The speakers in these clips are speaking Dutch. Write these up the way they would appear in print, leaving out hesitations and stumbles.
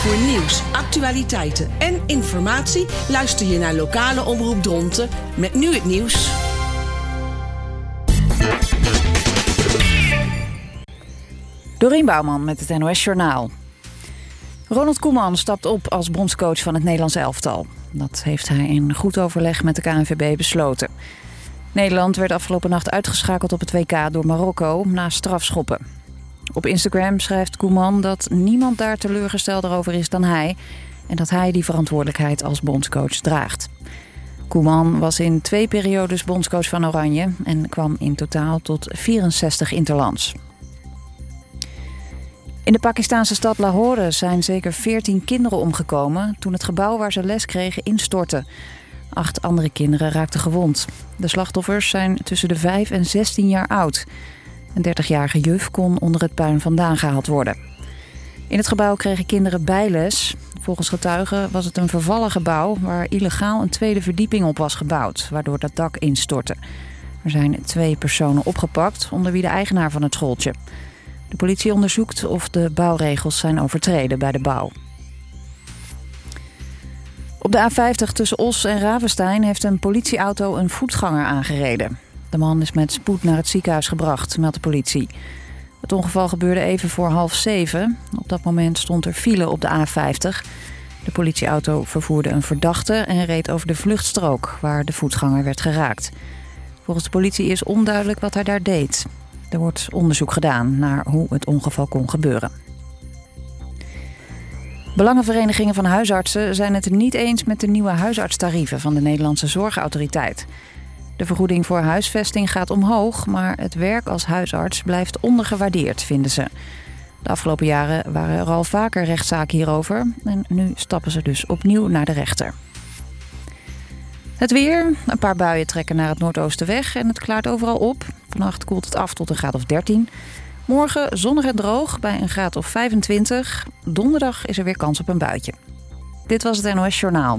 Voor nieuws, actualiteiten en informatie luister je naar lokale omroep Dronten met nu het nieuws. Dorien Bouwman met het NOS Journaal. Ronald Koeman stapt op als bondscoach van het Nederlands elftal. Dat heeft hij in goed overleg met de KNVB besloten. Nederland werd afgelopen nacht uitgeschakeld op het WK door Marokko na strafschoppen. Op Instagram schrijft Koeman dat niemand daar teleurgestelder over is dan hij en dat hij die verantwoordelijkheid als bondscoach draagt. Koeman was in 2 periodes bondscoach van Oranje en kwam in totaal tot 64 interlands. In de Pakistanse stad Lahore zijn zeker 14 kinderen omgekomen toen het gebouw waar ze les kregen instortte. 8 andere kinderen raakten gewond. De slachtoffers zijn tussen de 5 en 16 jaar oud. Een 30-jarige juf kon onder het puin vandaan gehaald worden. In het gebouw kregen kinderen bijles. Volgens getuigen was het een vervallen gebouw waar illegaal een tweede verdieping op was gebouwd, waardoor dat dak instortte. Er zijn 2 personen opgepakt, onder wie de eigenaar van het schooltje. De politie onderzoekt of de bouwregels zijn overtreden bij de bouw. Op de A50 tussen Os en Ravenstein heeft een politieauto een voetganger aangereden. De man is met spoed naar het ziekenhuis gebracht, meldt de politie. Het ongeval gebeurde even voor 6:30. Op dat moment stond er file op de A50. De politieauto vervoerde een verdachte en reed over de vluchtstrook waar de voetganger werd geraakt. Volgens de politie is onduidelijk wat hij daar deed. Er wordt onderzoek gedaan naar hoe het ongeval kon gebeuren. Belangenverenigingen van huisartsen zijn het niet eens met de nieuwe huisartstarieven van de Nederlandse Zorgautoriteit. De vergoeding voor huisvesting gaat omhoog, maar het werk als huisarts blijft ondergewaardeerd, vinden ze. De afgelopen jaren waren er al vaker rechtszaken hierover en nu stappen ze dus opnieuw naar de rechter. Het weer. Een paar buien trekken naar het noordoosten weg en het klaart overal op. Vannacht koelt het af tot een graad of 13. Morgen zonnig en droog bij een graad of 25. Donderdag is er weer kans op een buitje. Dit was het NOS Journaal.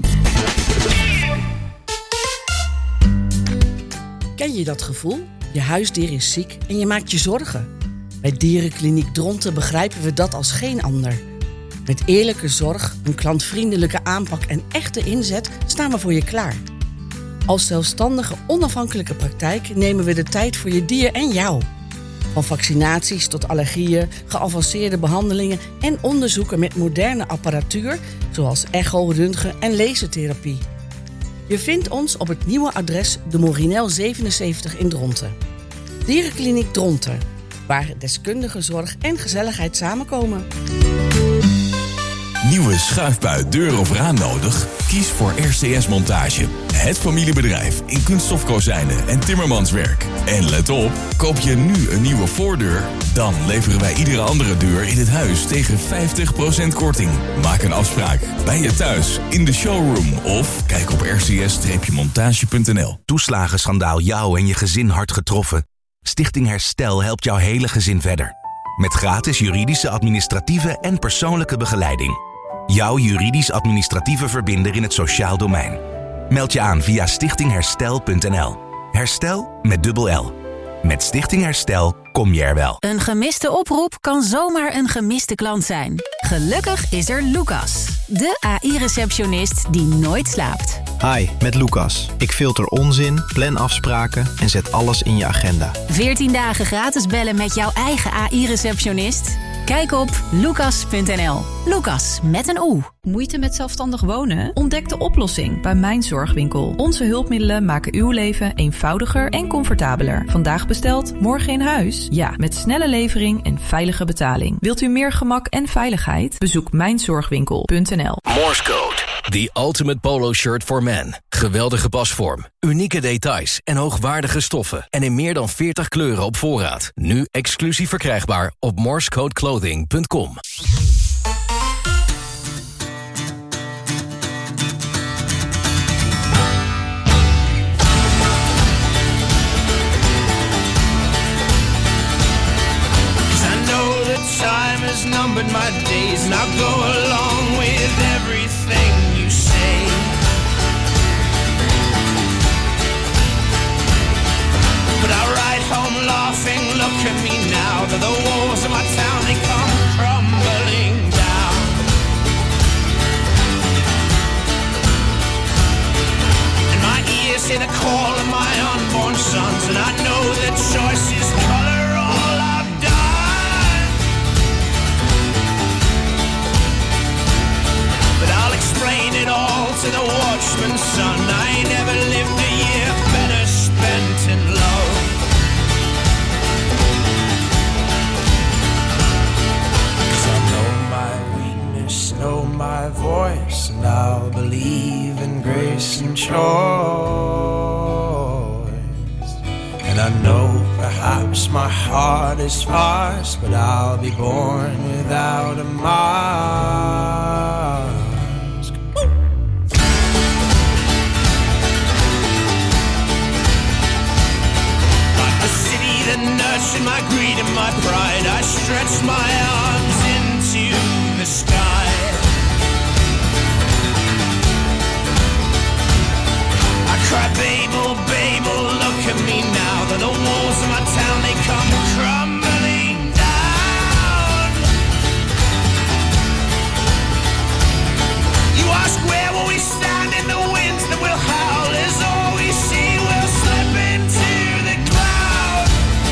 Ken je dat gevoel? Je huisdier is ziek en je maakt je zorgen. Bij Dierenkliniek Dronten begrijpen we dat als geen ander. Met eerlijke zorg, een klantvriendelijke aanpak en echte inzet staan we voor je klaar. Als zelfstandige, onafhankelijke praktijk nemen we de tijd voor je dier en jou. Van vaccinaties tot allergieën, geavanceerde behandelingen en onderzoeken met moderne apparatuur, zoals echo, röntgen en lasertherapie. Je vindt ons op het nieuwe adres de Morinel 77 in Dronten. Dierenkliniek Dronten, waar deskundige zorg en gezelligheid samenkomen. Nieuwe schuifbui, deur of raam nodig? Kies voor RCS Montage. Het familiebedrijf in kunststofkozijnen en timmermanswerk. En let op, koop je nu een nieuwe voordeur, dan leveren wij iedere andere deur in het huis tegen 50% korting. Maak een afspraak bij je thuis, in de showroom of kijk op rcs-montage.nl. Toeslagenschandaal jou en je gezin hard getroffen? Stichting Herstel helpt jouw hele gezin verder. Met gratis juridische, administratieve en persoonlijke begeleiding. Jouw juridisch-administratieve verbinder in het sociaal domein. Meld je aan via stichtingherstel.nl. Herstel met dubbel L. Met Stichting Herstel kom je er wel. Een gemiste oproep kan zomaar een gemiste klant zijn. Gelukkig is er Lucas, de AI-receptionist die nooit slaapt. Hi, met Lucas. Ik filter onzin, plan afspraken en zet alles in je agenda. 14 dagen gratis bellen met jouw eigen AI-receptionist? Kijk op lucas.nl. Lucas met een O. Moeite met zelfstandig wonen? Ontdek de oplossing bij Mijn Zorgwinkel. Onze hulpmiddelen maken uw leven eenvoudiger en comfortabeler. Vandaag besteld, morgen in huis? Ja, met snelle levering en veilige betaling. Wilt u meer gemak en veiligheid? Bezoek mijnzorgwinkel.nl. Morse Code. The ultimate polo shirt for men. Geweldige pasvorm, unieke details en hoogwaardige stoffen. En in meer dan 40 kleuren op voorraad. Nu exclusief verkrijgbaar op morsecodeclothing.com. Time has numbered my days, and I'll go along with everything you say. But I ride home laughing, look at me now, that the walls of my town, they come crumbling down. believe in grace and choice. And I know perhaps my heart is sparse, but I'll be born without a mask. Like the city that nurtured my greed and my pride, I stretched my arms into the sky. I cry, Babel, Babel, look at me now. That the walls of my town, they come crumbling down. You ask where will we stand in the winds that will howl, as all we see will slip into the cloud.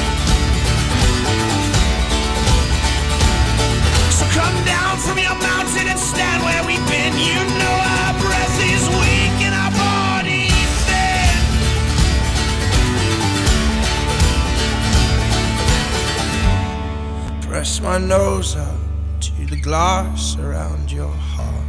So come down from your mountain and stand where we've been. You know our breath is weak and our body thin. Press my nose up to the glass around your heart.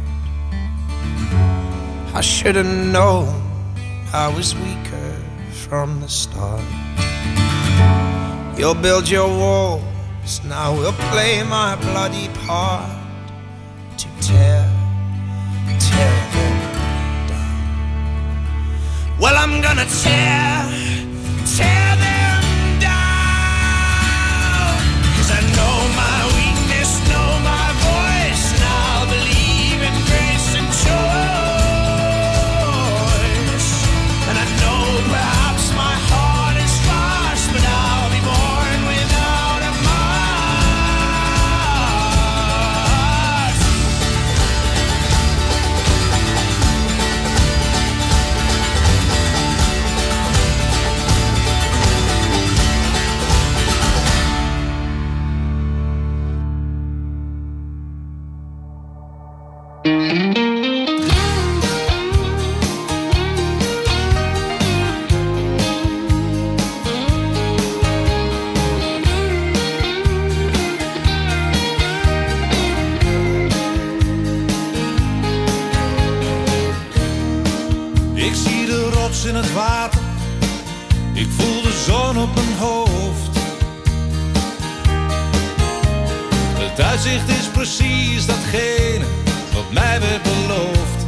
I should have known I was weaker from the start. You'll build your walls, now we'll play my bloody part to tear them down. Well, I'm gonna tear them down. 'Cause I know my weakness, know my voice, and I'll believe in grace and choice. And I know perhaps my heart is sparse, but I'll be born without a mask. Ik zie de rots in het water, ik voel de zon op mijn hoofd. Het uitzicht is precies datgene wat mij werd beloofd.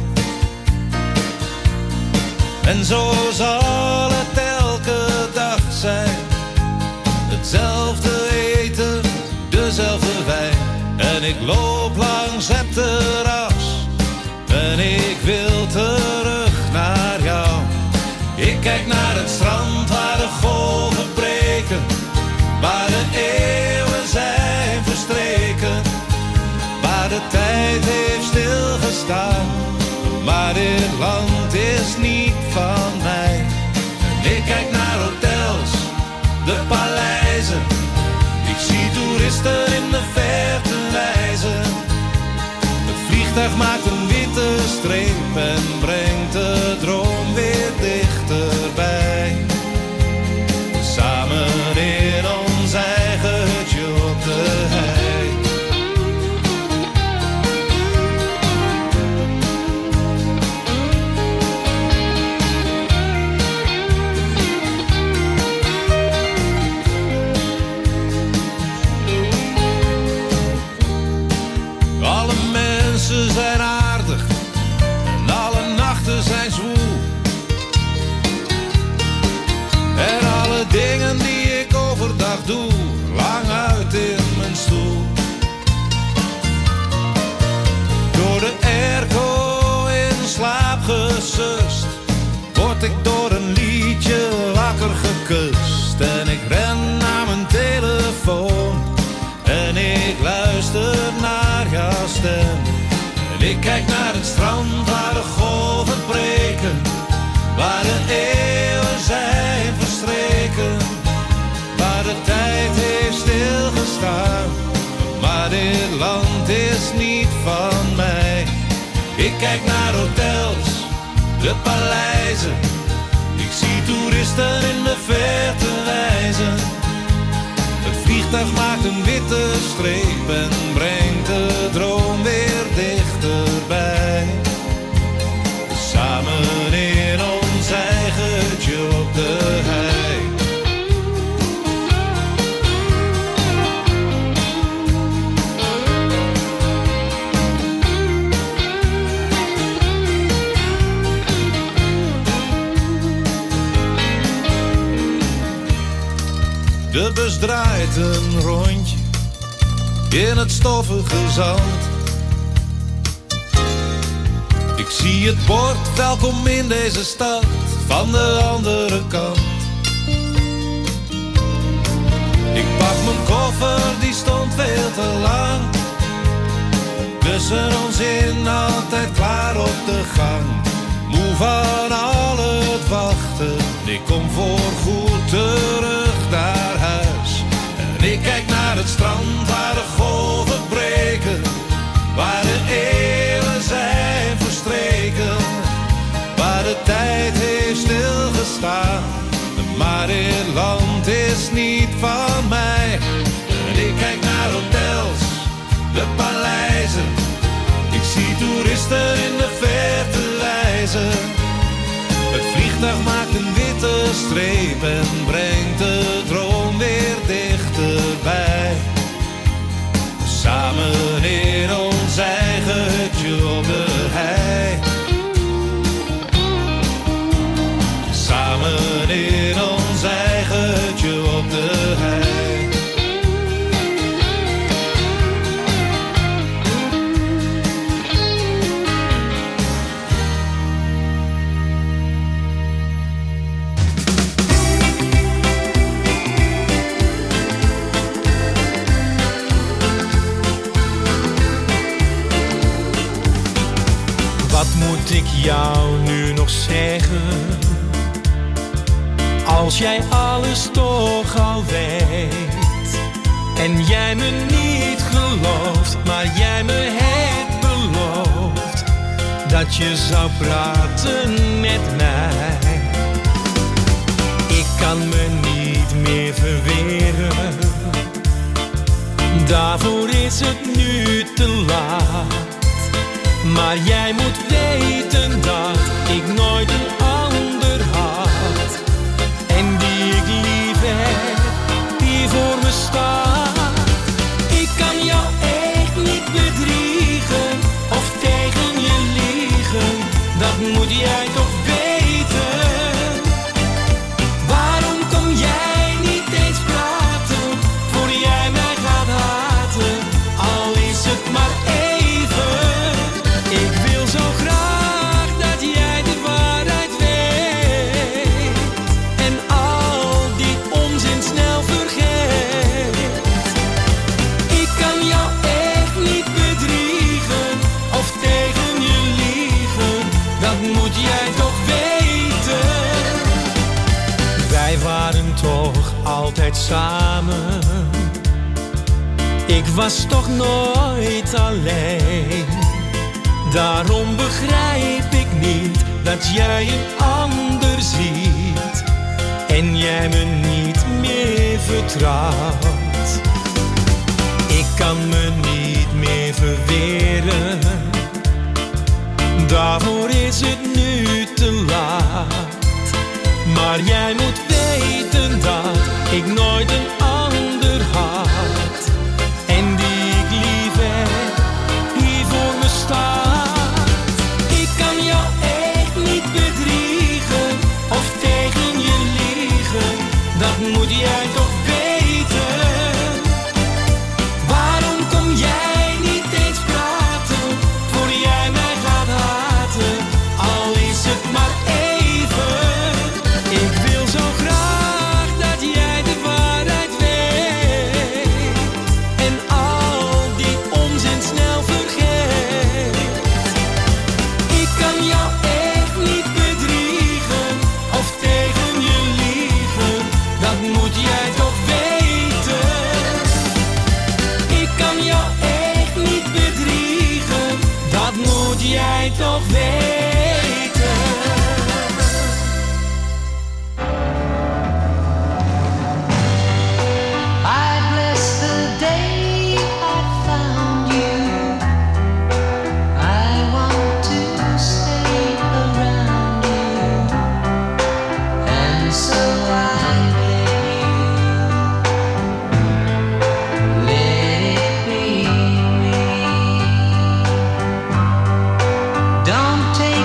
En zo zal het elke dag zijn. Hetzelfde eten, dezelfde wijn. En ik loop langs het terras en ik wil terug naar jou. Ik kijk naar het strand waar de golven breken, waar de eeuwen zijn verstreken, waar de tijd heeft stilgestaan. Maar dit land is niet van mij. En ik kijk naar hotels, de paleizen. Ik zie toeristen in de verte wijzen. Het vliegtuig maakt een witte streep en brengt de droom weer dichterbij. Samen in ons eigen hutje op de hei. Alle mensen zijn aardig en alle nachten zijn zwoel. En alle dingen die ik overdag doe, lang uit in mijn stoel. Door de airco in slaap gesust, word ik door een liedje wakker gekust. En ik ren naar mijn telefoon en ik luister naar jouw stem. En ik kijk naar het strand waar de golven breken, waar de eeuwen zijn verstreken, waar de tijd heeft stilgestaan. Maar dit land is niet van mij. Ik kijk naar hotels, de paleizen. Ik zie toeristen in de verte wijzen. Het vliegtuig maakt een witte streep en brengt de droom weer dichterbij. De bus draait een rondje in het stoffige zand. Ik zie het bord, welkom in deze stad, van de andere kant. Ik pak mijn koffer, die stond veel te lang. Tussen ons in, altijd klaar op de gang. Moe van al het wachten, ik kom voorgoed terug naar huis. En ik kijk naar het strand waar de golven breken, waar de eeuwen zijn verstreken, waar de tijd heeft stilgestaan. Maar dit land is niet van mij. En ik kijk naar hotels, de paleizen. Ik zie toeristen in de verte wijzen. Het vliegtuig maakt een witte streep en brengt de droom weer dichterbij. Samen in ons eigen hutje op de hei. Samen in ons eigen hutje op de hei. Wat moet ik jou nu nog zeggen? Als jij alles toch al weet en jij me niet gelooft, maar jij me hebt beloofd dat je zou praten met mij. Ik kan me niet meer verweren, daarvoor is het nu te laat. Maar jij moet weten dat ik nooit een ander had. En die ik lief heb, die voor me staat. Ik kan jou echt niet bedriegen of tegen je liegen. Dat moet jij toch weten. Waarom kom jij niet eens praten, voor jij mij gaat haten? Al is het maar even. Ik wil zo graag dat jij de waarheid weet en al die onzin snel vergeet. Ik kan jou echt niet bedriegen of tegen je liegen. Dat moet jij toch weten. Wij waren toch altijd samen. Ik was toch nooit alleen. Daarom begrijp ik niet dat jij een ander ziet en jij me niet meer vertrouwt. Ik kan me niet meer verweren, daarvoor is het nu te laat. Maar jij moet weten dat ik nooit een ander had en die ik lief heb, hier voor me staat. Dat moet jij toch weten. Waarom kom jij niet eens praten, voor jij mij gaat haten? Al is het maar even. Ik wil zo graag dat jij de waarheid weet en al die onzin snel vergeet. Ik kan jou echt niet bedriegen of tegen je liegen. Dat moet jij toch weten. Ik kan jou echt niet bedriegen. Dat moet jij toch weten. I bless the day I found you. I want to stay around you, and so I let it be me. Don't take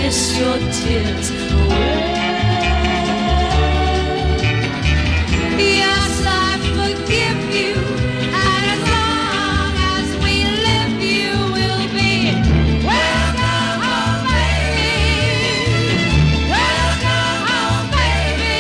kiss your tears away. Yes, I forgive you, and as long as we live, you will be welcome home, baby. Welcome home, baby.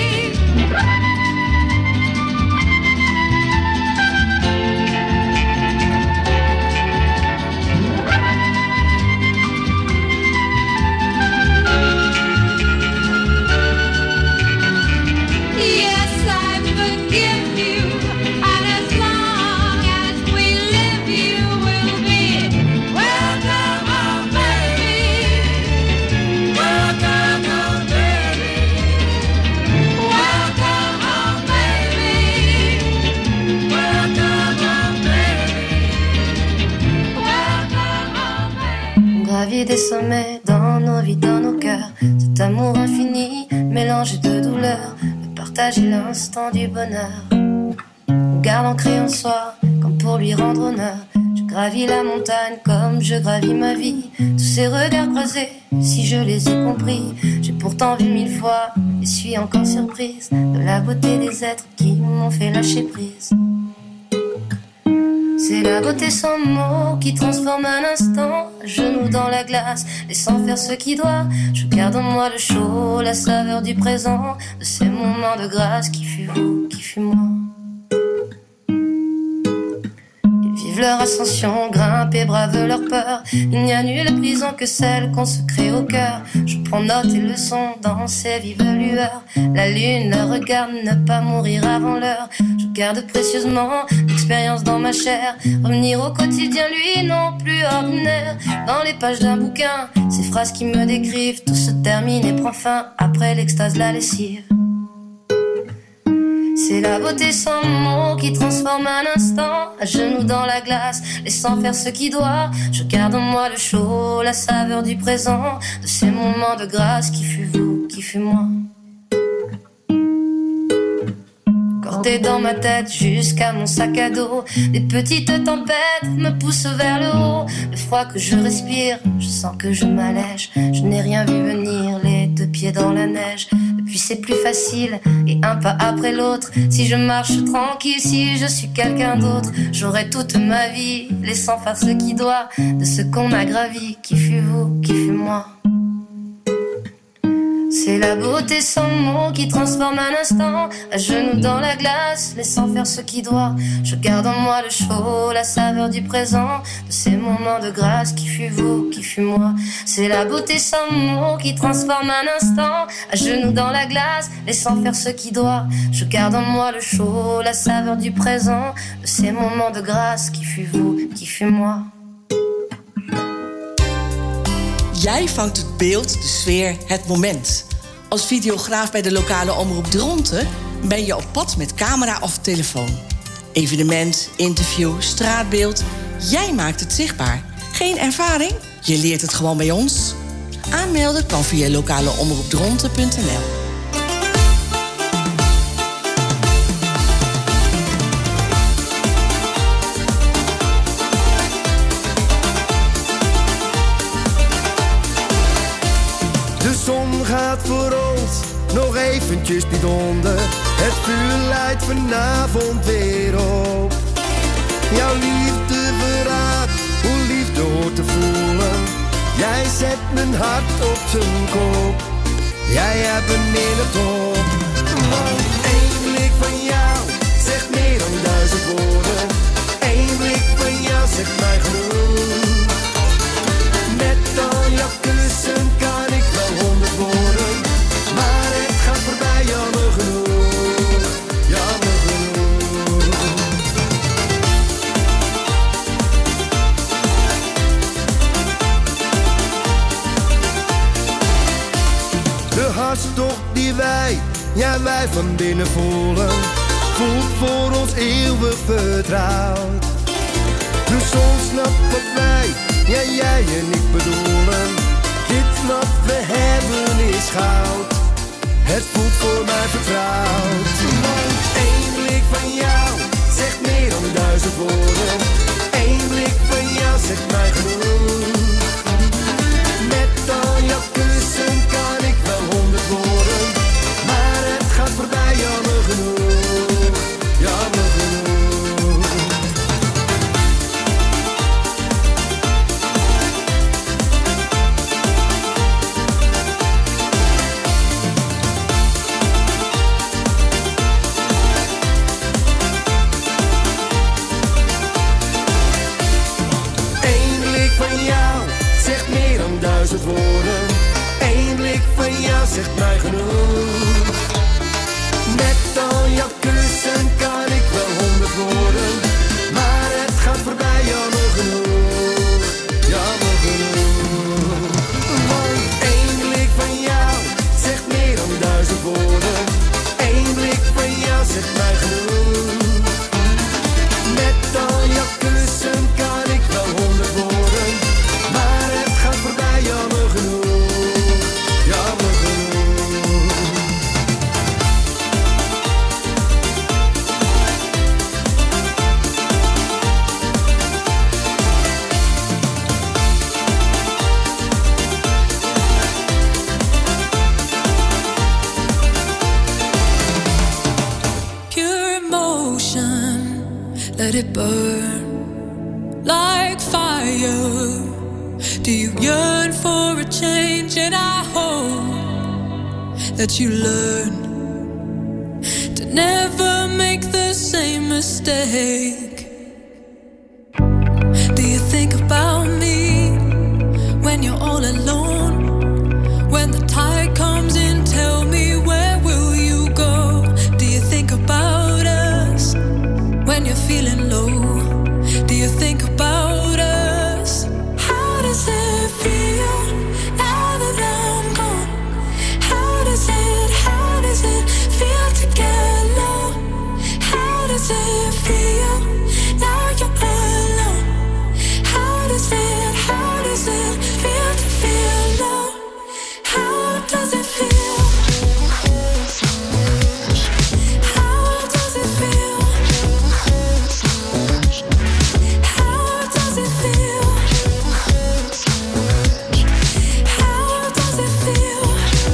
Yes, I forgive you, and as long as we live, you will be welcome home, baby. Welcome home, baby. Welcome home, baby. Welcome home, baby. Welcome home, baby. On gravit des sommets dans nos vies, dans nos cœurs. Cet amour infini, mélangé de douleur, de partager l'instant du bonheur. On garde ancré en soi, comme pour lui rendre honneur. Je gravis la montagne comme je gravis ma vie. Tous ces regards croisés, si je les ai compris. J'ai pourtant vu 1000 fois et suis encore surprise de la beauté des êtres qui m'ont fait lâcher prise. C'est la beauté sans mots qui transforme un instant, à genoux dans la glace, laissant faire ce qui doit. Je garde en moi le chaud, la saveur du présent, de ces moments de grâce qui fut vous, qui fut moi. Ils vivent leur ascension, grimpent et bravent leur peur. Il n'y a nulle prison que celle qu'on se crée au cœur. Je prends note et leçon dans ces vives lueurs. La lune la regarde, ne pas mourir avant l'heure. Je garde précieusement l'expérience dans ma chair. Revenir au quotidien, lui, non plus ordinaire. Dans les pages d'un bouquin, ces phrases qui me décrivent, tout se termine et prend fin après l'extase, la lessive. C'est la beauté sans mots qui transforme un instant, à genoux dans la glace, laissant faire ce qui doit. Je garde en moi le chaud, la saveur du présent, de ces moments de grâce qui fut vous, qui fut moi. Cordé dans ma tête jusqu'à mon sac à dos, des petites tempêtes me poussent vers le haut. Le froid que je respire, je sens que je m'allège. Je n'ai rien vu venir, les deux pieds dans la neige. Depuis c'est plus facile, et un pas après l'autre. Si je marche tranquille, si je suis quelqu'un d'autre, j'aurai toute ma vie, laissant faire ce qui doit, de ce qu'on a gravi, qui fut vous, qui fut moi. C'est la beauté sans mots qui transforme un instant, à genoux dans la glace, laissant faire ce qui doit. Je garde en moi le chaud, la saveur du présent, de ces moments de grâce qui fut vous, qui fut moi. C'est la beauté sans mots qui transforme un instant, à genoux dans la glace, laissant faire ce qui doit. Je garde en moi le chaud, la saveur du présent, de ces moments de grâce qui fut vous, qui fut moi. Jij vangt het beeld, de sfeer, het moment. Als videograaf bij de lokale omroep Dronten ben je op pad met camera of telefoon. Evenement, interview, straatbeeld. Jij maakt het zichtbaar. Geen ervaring? Je leert het gewoon bij ons. Aanmelden kan via lokaleomroepdronten.nl. Gaat voor ons nog eventjes niet onder. Het vuur leidt vanavond weer op. Jouw liefde verraadt hoe liefde hoort te voelen. Jij zet mijn hart op zijn kop. Jij hebt een in het top. Want één blik van jou zegt meer dan 1000 woorden. Eén blik van jou zegt mij genoeg. Met al jouw kussen kan ik wel 100 woorden, maar het gaat voorbij, jammer genoeg, jammer genoeg. De hartstocht die wij, ja wij van binnen voelen, voelt voor ons eeuwig vertrouwd. De zon snapt wat wij, ja jij en ik bedoelen. Dit wat we hebben is goud. Het voelt voor mij vertrouwd. Want één blik van jou zegt meer dan 1000 woorden. Eén blik van jou zegt mij genoeg. Met al jouw kussen woorden. Eén blik van jou zegt mij genoeg. Met al jouw kussen kan ik wel 100 woorden. Maar het gaat voorbij, jammer genoeg. Jammer genoeg. Want één blik van jou zegt meer dan 1000 woorden. Eén blik van jou zegt mij genoeg. Met al jouw kussen kan ik wel 100 woorden. Maar het gaat voorbij, jammer genoeg. Jammer genoeg. Pure emotion, let it burn like fire. Do you yearn for a change? And I hope that you learn to never make the same mistake. Do you think about me when you're all alone? When the tide comes in, tell me, where will you go? Do you think about us when you're feeling low? Do you think about us? How does it feel now that I'm gone? How does it feel to get low? How does it feel now you're alone? How does it feel to feel low? How does it feel? How does it feel? How does it feel? How does it feel?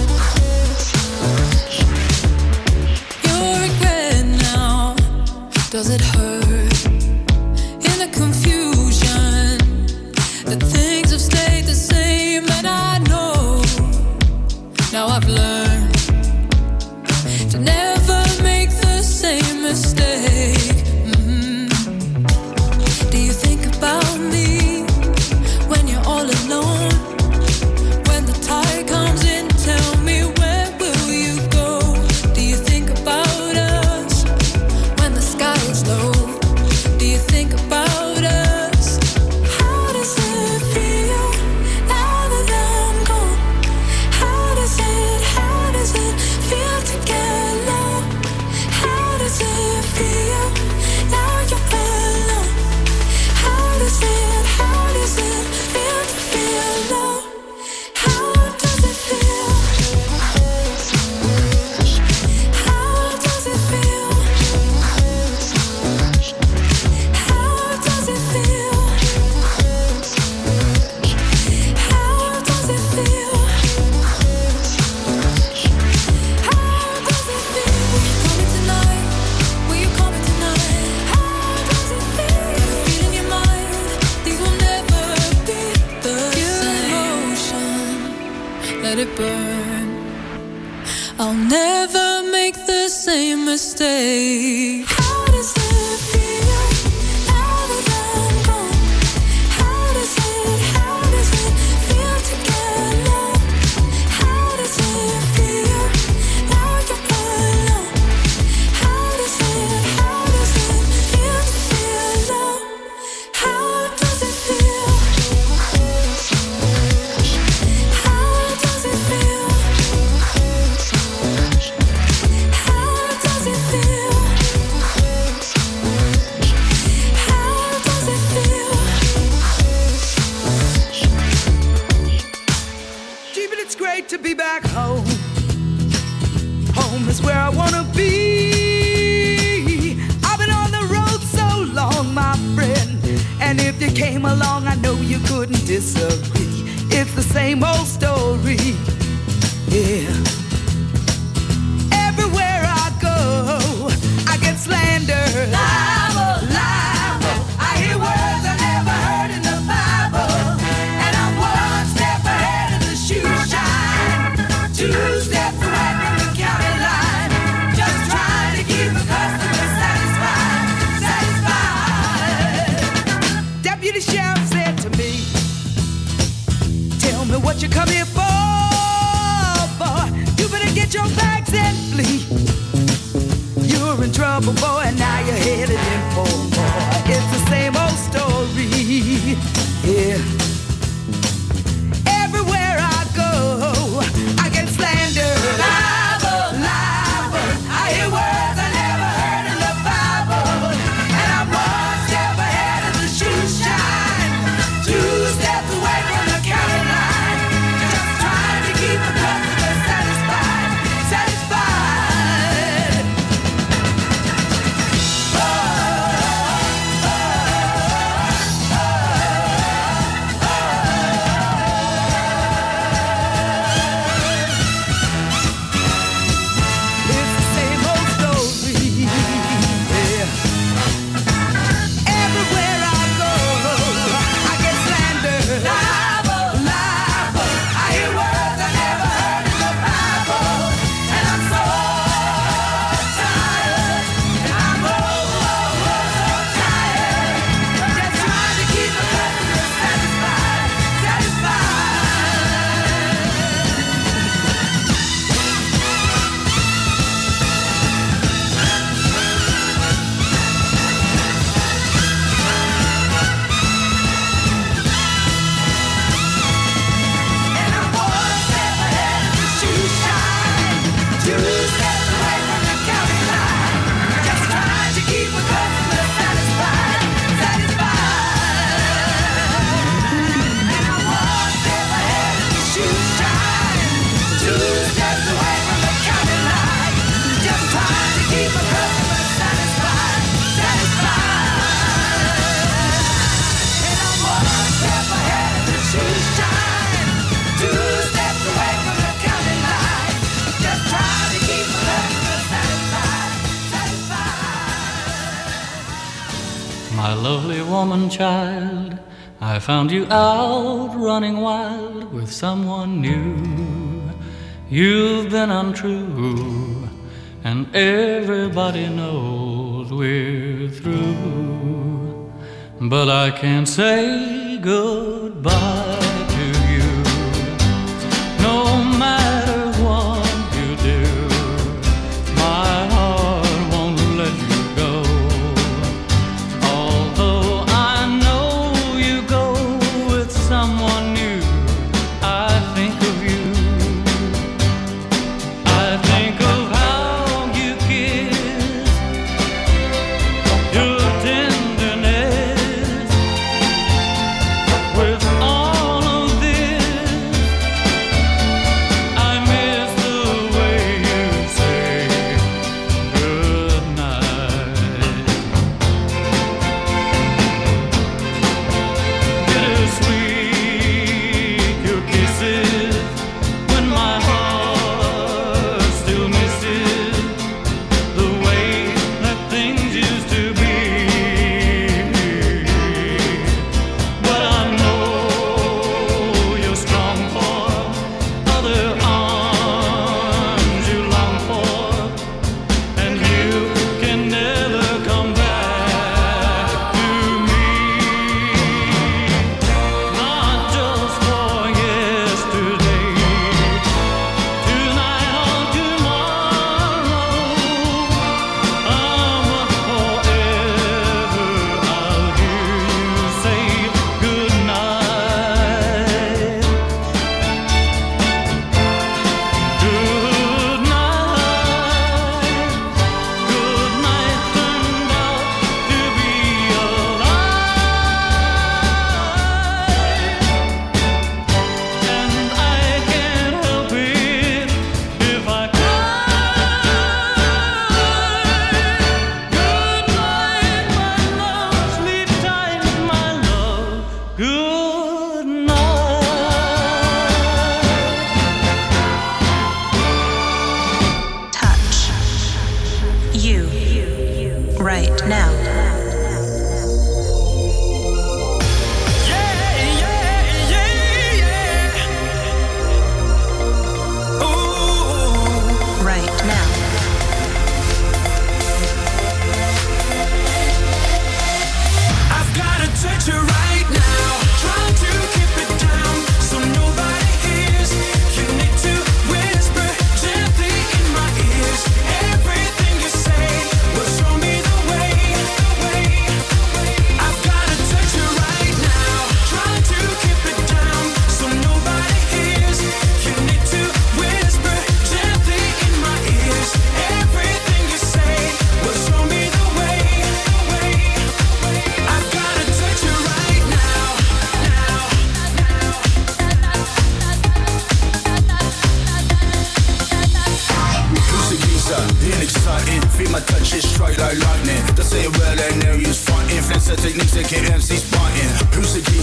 Your regret now, does it hurt? In the confusion, the things have stayed the same, and I know now I've learned to never make the same mistake. Do you think about me when you're all alone? When the tide comes in, tell me, where will you go? Do you think about us when the sky is low? Do you think about us? How does it feel now that I'm gone? How does it feel to get low? How does it feel now you're alone? How does it feel to feel low? How does it feel? How does it feel? How does it feel? How does it feel? How does it feel? Will you call me tonight? How does it feel? Got a feel in your mind, things will never be the same. Emotion, let it burn. I'll never make the same mistake. How does it feel now that I'm gone? How does it feel to get low? How does it feel now you're alone? How does it feel to feel low? How does it feel? How does it feel? How does it feel? How does it feel? Gee, but it's great to be back home. Home is where I wanna be. I've been on the road so long, my friend. And if you came along, I know you couldn't disagree. It's the same old story. Yeah. Everywhere I go, I get slandered. Libel, libel. I hear words I never heard in the Bible. And I'm one step ahead of the shoe shine. 2 steps away from the county line. Just trying to keep the customer satisfied, satisfied. Deputy Sheriff said to me, tell me know what you come here for, boy. You better get your bags and flee. You're in trouble, boy, and now you're headed in for more. It's the same old story, yeah. Everywhere I go, I get slandered. Libel, libel. I hear words I never heard in the Bible, and I'm one step ahead of the shoe shine, 2 steps away from the county line, just trying to keep the customer satisfied, satisfied. It's the same old story, yeah. Everywhere I go, I get slandered. Libel, libel. I hear words I never heard in the Bible, and I'm so tired. I'm so tired. Just trying to keep the customer satisfied, satisfied. And I'm one step ahead of the shoe shine, 2 steps away from the county line, just trying to keep a customer satisfied, satisfied. And I'm one step ahead of the shoe shine, 2 steps away from the county line, just trying to keep a customer satisfied, satisfied. And I'm one step ahead of the shoe shine, 2 steps away from the county line, just trying to keep a customer satisfied, satisfied. My lovely woman child, I found you out running wild with someone new. You've been untrue, and everybody knows we're through. But I can't say goodbye to you, no matter what you do. My heart won't let you go. Although I know you go with someone new, I think of you. I think of how you kiss, your tenderness. With all of this, I miss the way you say goodnight. Bittersweet your kisses when my heart still misses the way that things used to be. But I know you're strong for other arms you long for, and you can never come back to me. Not just for yesterday, tonight or tomorrow, but forever I'll hear you say goodnight. Goodnight, goodnight turned out to be a lie, and I can't help it if I cry. Goodnight, my love, sleep tight, my love. Goodnight. Touch you right now. Right now. I've got a touch you right now. Try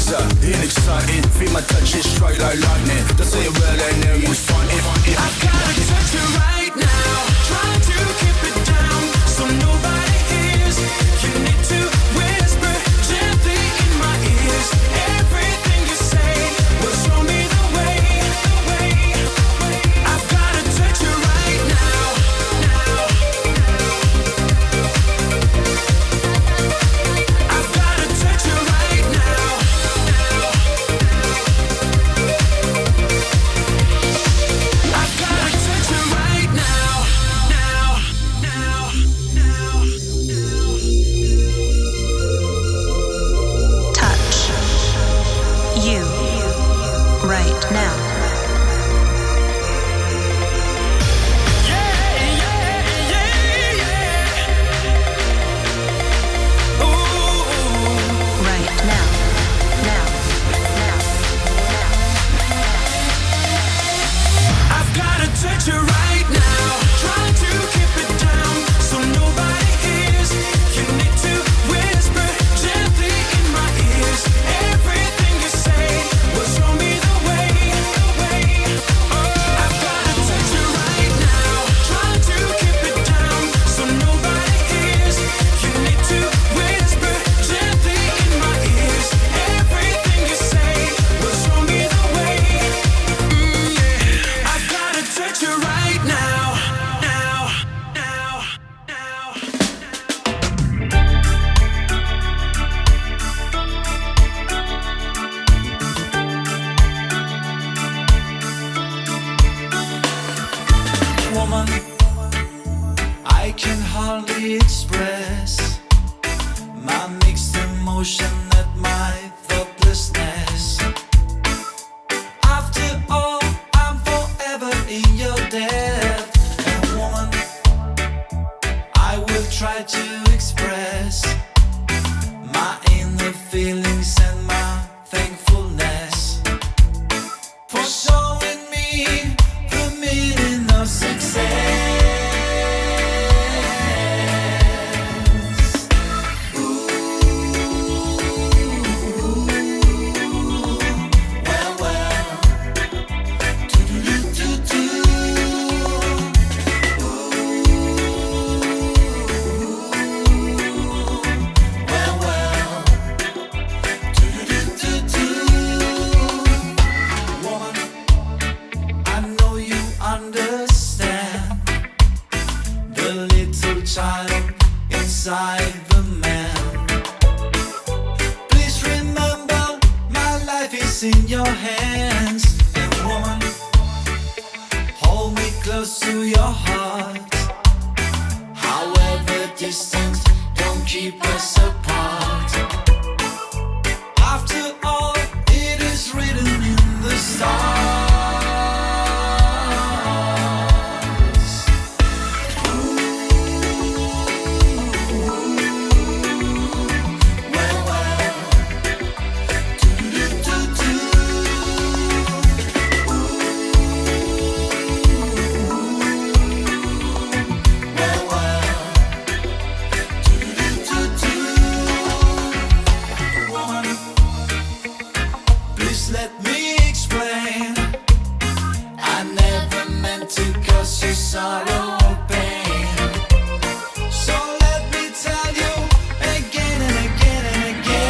sir. Ain't exciting. Feel my touch is straight like lightning. Don't say it well and then we find it. I've gotta touch you right now. Try to keep it down so nobody hears. You need to whisper gently in my ears. Everything you say will show me the way. I've gotta touch you right now. I've gotta touch you right now. I've gotta touch you right now. Touch you right now. Right now. I've gotta touch you right now. Try to keep it down so nobody hears. You need to whisper gently in my ears. Everything you say will show me the way. I've gotta touch you right now. Try to keep it down so nobody hears. You need to whisper gently in my ears. Everything you say will show me the way. I've gotta touch you right now. Woman, I can hardly express my mixed emotion at my thoughtlessness. After all, I'm forever in your debt. And woman, I will try to express my inner feelings and my thankfulness for showing me the meaning of success. Woman, I know you understand the little child inside the man. Please remember, my life is in your hands. And woman, hold me close to your heart. However distance, don't keep us apart. After all, it is written in the stars. Woman, please let me explain. I never meant to cause you sorrow or pain. So let me tell you again and again and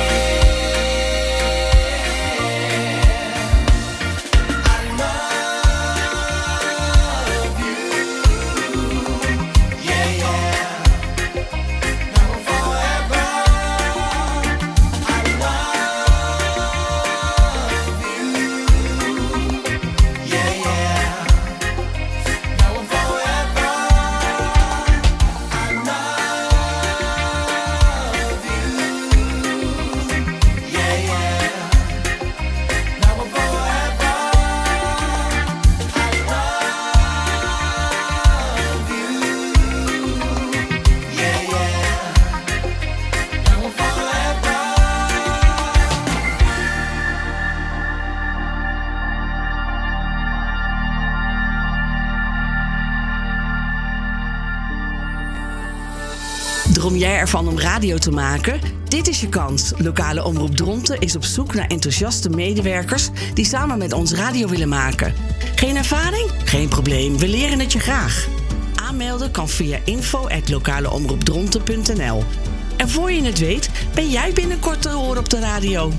again. I love you. Yeah, yeah. Now forever. I love you. Droom jij ervan om radio te maken? Dit is je kans. Lokale Omroep Dronten is op zoek naar enthousiaste medewerkers die samen met ons radio willen maken. Geen ervaring? Geen probleem, we leren het je graag. Aanmelden kan via info@lokaleomroepdronten.nl. En voor je het weet, ben jij binnenkort te horen op de radio.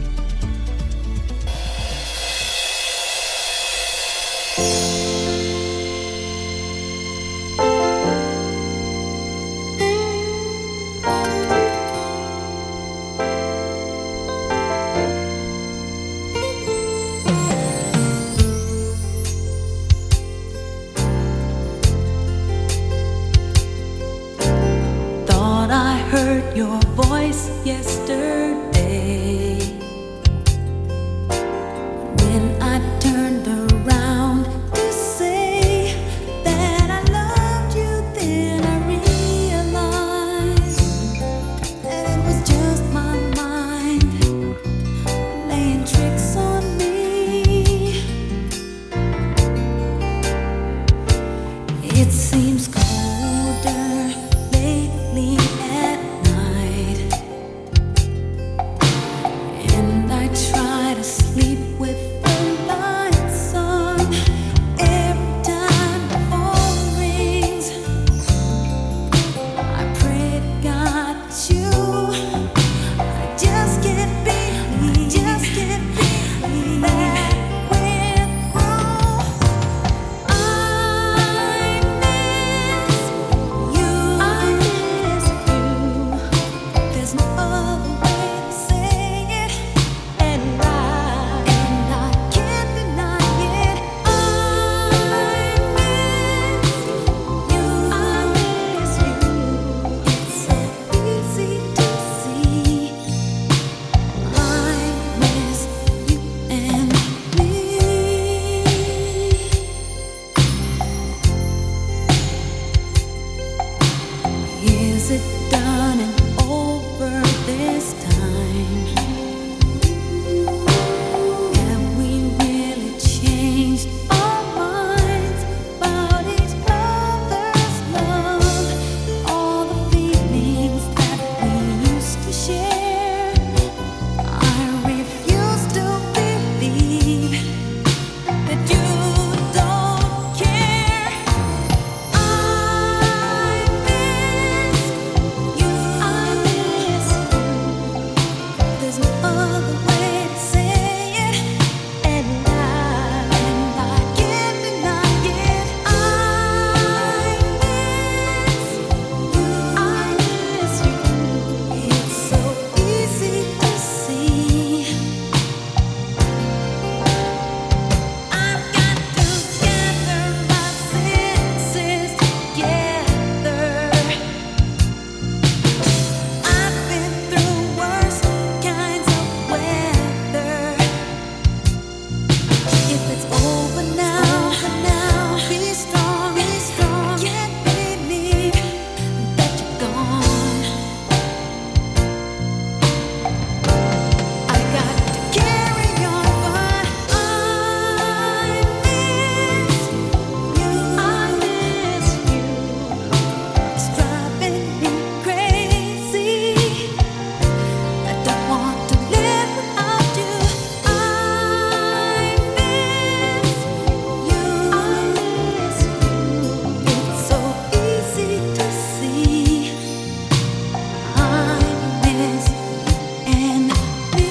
Thought I heard your voice yesterday when I turned around to say that I loved you. Then I realized that it was just my mind playing tricks on me. It seems colder lately at night, and I try to sleep with the lights on. Every time the phone rings, I pray to God that I just can't believe that went wrong. I miss you. There's no other way to say it, and I can't deny it. I miss you. It's so easy to see. I miss you and me. Is it done and over this time? Have we really changed our minds about each other's love? All the feelings that we used to share. I refuse to believe that you don't care. I miss you. There's no other way to say it, and I can't deny it. I miss you. It's so easy to see. I've got to gather my senses together. I've been through worse kinds of weather. If it's over now, be strong. Can't believe that you're gone. I got to carry on, but I miss you. It's driving me crazy. I don't want to live without you. I miss you. It's so easy to see. I miss you and me.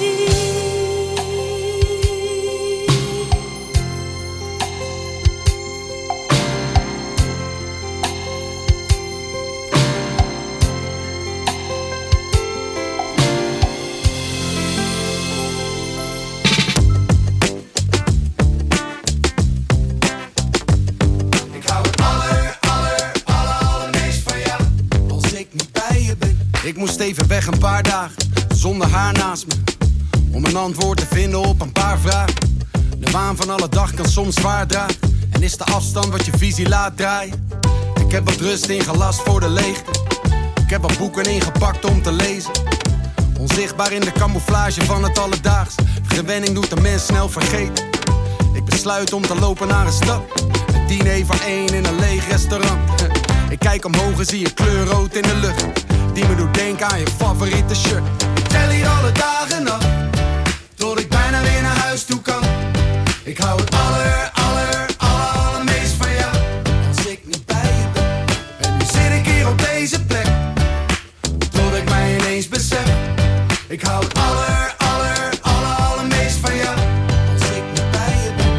Ik hou het allermeest van jou. Als ik niet bij je ben. Ik moest even weg een paar dagen, zonder haar naast me. Om een antwoord te vinden op een paar vragen. De waan van alle dag kan soms zwaar dragen. En is de afstand wat je visie laat draaien. Ik heb wat rust ingelast voor de leegte. Ik heb wat boeken ingepakt om te lezen. Onzichtbaar in de camouflage van het alledaags. Gewenning doet de mens snel vergeten. Ik besluit om te lopen naar een stad. Het diner voor 1 in een leeg restaurant. Ik kijk omhoog en zie een kleur rood in de lucht. die me doet denken aan je favoriete shirt. Ik tel hier alle dagen af, tot ik bijna weer naar huis toe kan. Ik hou het allermeest van jou. Als ik niet bij je ben, en nu zit ik hier op deze plek, tot ik mij ineens besef. Ik hou het allermeest van jou. Als ik niet bij je ben.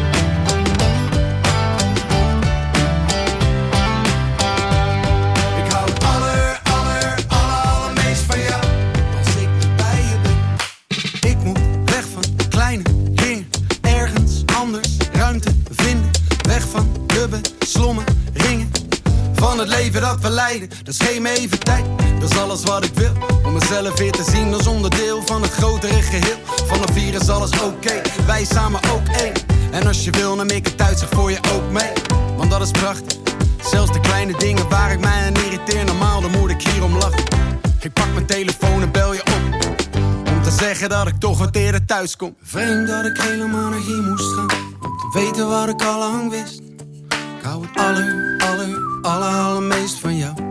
Ik hou het allermeest van jou. Als ik niet bij je ben. Ik moet weg van kleine dingen, ergens anders ruimte vinden. Weg van de beslommen ringen van het leven dat we leiden. Dat is geen even tijd, dat is alles wat ik wil. Om mezelf weer te zien als onderdeel van het grotere geheel. Vanaf hier is alles oké, wij samen ook één. En als je wil neem ik het uit, zeg voor je ook mee. Want dat is prachtig, zelfs de kleine dingen waar ik mij aan irriteer. Normaal dan moet ik hierom lachen. Ik pak mijn telefoon en bel je op, om te zeggen dat ik toch wat eerder thuis kom. Vreemd dat ik helemaal naar hier moest gaan, om te weten wat ik al lang wist. Ik hou het allermeest van jou.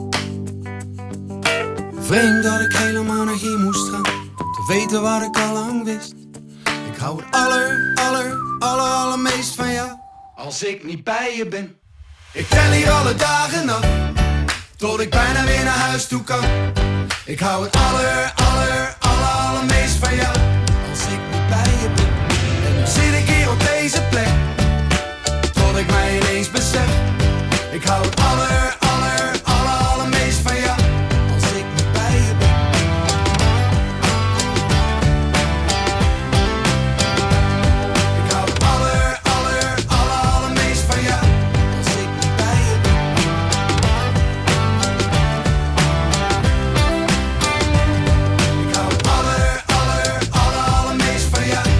Vreemd dat ik helemaal naar hier moest gaan, om te weten wat ik al lang wist. Ik hou het allermeest van jou. Als ik niet bij je ben. Ik tel hier alle dagen af, tot ik bijna weer naar huis toe kan. Ik hou het allermeest van jou. Als ik niet bij je ben. En nu zit ik hier op deze plek, tot ik mij ineens besef. Ik hou het allermeest van jou. Als ik niet bij je ben. Ik hou het allermeest van jou. Als ik niet bij je ben. Ik hou het allermeest van jou.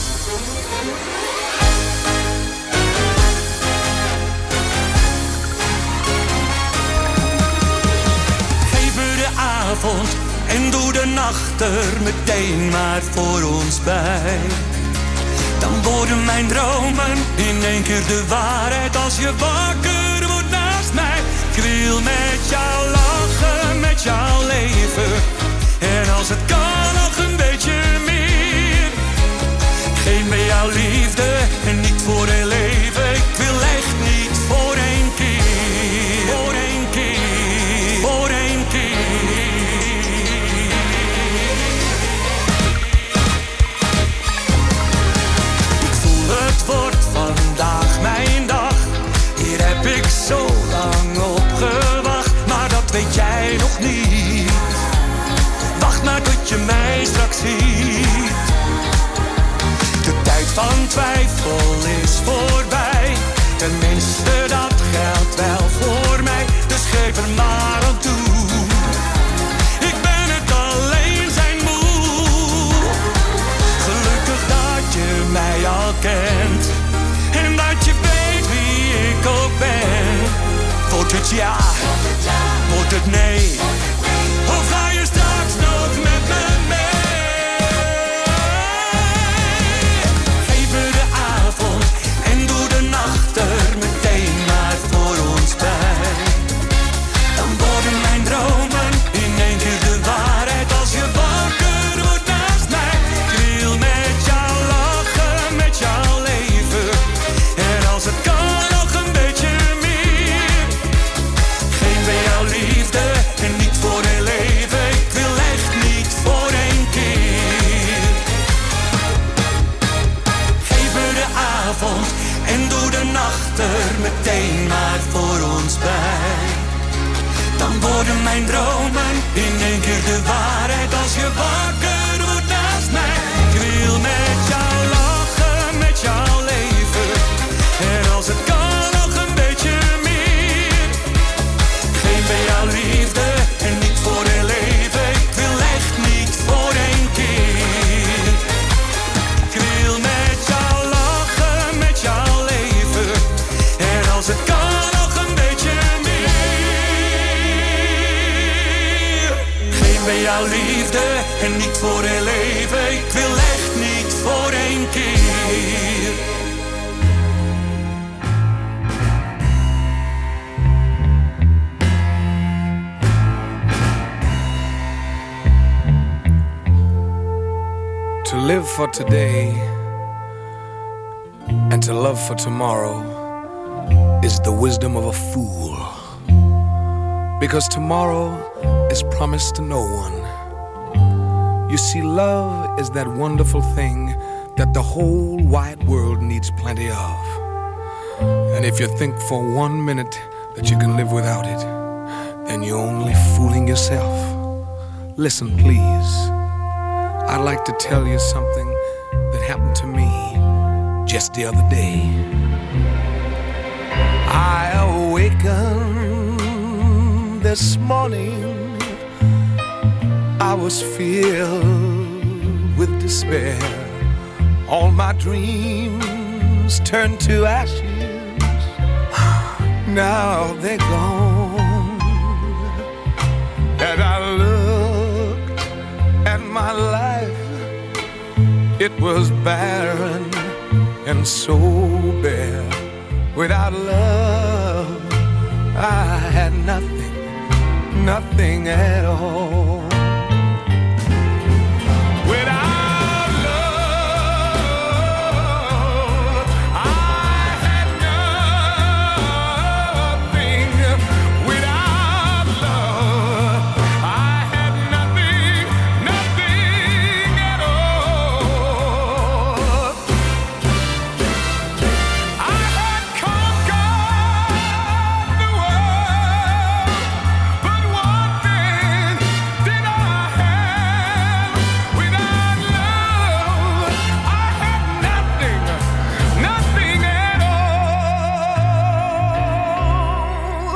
Geef me de avond en doe de nacht er meteen maar voor ons bij. Dan worden mijn dromen in één keer de waarheid als je wakker wordt naast mij. Ik wil met jou lachen, met jou leven. En als het kan nog een beetje meer. Geen bij jouw liefde en niet voor heel leven. Ik wil echt niet voor één keer. Voor één keer. Voor één keer. Ik voel het wordt vandaag mijn dag. Hier heb ik zo lang op gewacht. Maar dat weet jij nog niet. Wacht maar tot je mij straks ziet. De tijd van twijfel is voorbij. Tenminste dat geldt wel voor mij. Dus geef er maar aan toe. Ik ben het alleen zijn moe. Gelukkig dat je mij al kent. En dat je weet wie ik ook ben. Wordt het ja, wordt het nee. Of ga je straks nog met me mee? Geef me de avond en doe de nacht er meteen maar voor ons bij. Dan worden mijn dromen in één keer de waarheid als je wakker wordt naast mij. Ik wil met jou lachen, met jou leven. En als het kan nog een beetje meer. Geen bij jouw liefde en niet voor heel leven. Ik wil echt niet voor één keer. Geef me de avond en doe de nacht er meteen maar voor ons bij. Dan worden mijn dromen in één keer de waarheid als je wakker wordt naast mij. Ik wil met jou lachen, met jou leven. En als het kan nog een beetje meer. Geen bij jouw liefde en niet voor heel leven. Ik wil echt niet voor één keer. Ik wil met jou lachen, met jou leven. En als het kan nog een beetje meer. Geen bij jouw liefde en niet voor heel leven. Ik wil echt niet voor één keer. live for today and to love for tomorrow is the wisdom of a fool. Because tomorrow is promised to no one. You see, love is that wonderful thing that the whole wide world needs plenty of. And if you think for 1 minute that you can live without it, then you're only fooling yourself. Listen, please. I'd like to tell you something that happened to me just the other day. I awakened this morning. I was filled with despair. All my dreams turned to ashes. Now they're gone. And I looked at my life. It was barren and so bare. Without love, I had nothing, nothing at all. Without love, I had nothing. Without love, I had nothing, nothing at all. I had conquered the world, but one thing did I have. Without love, I had nothing, nothing at all.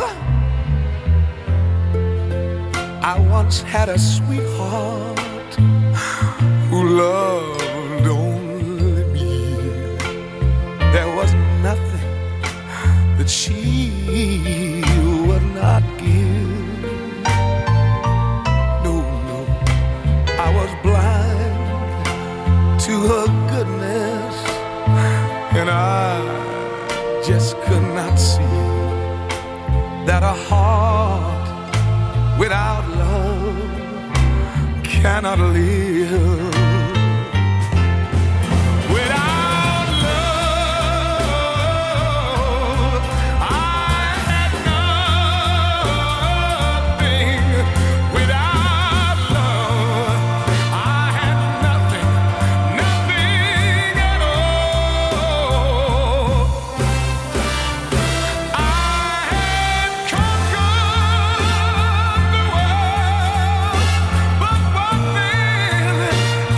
I once had a sweetheart who loved only me. There was nothing that she would not give. No, no, I was blind to her goodness, and I just could not see that a heart without love cannot live. Without love, I had nothing. Without love, I had nothing, nothing at all. I had conquered the world, but one thing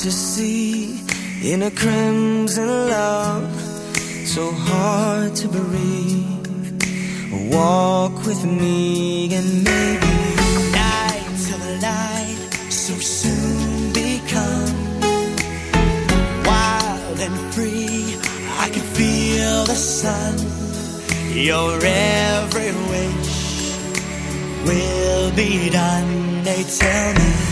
fantasy in a crimson love, so hard to breathe. Walk with me and maybe night till the light so soon become wild and free. I can feel the sun. Your every wish will be done. They tell me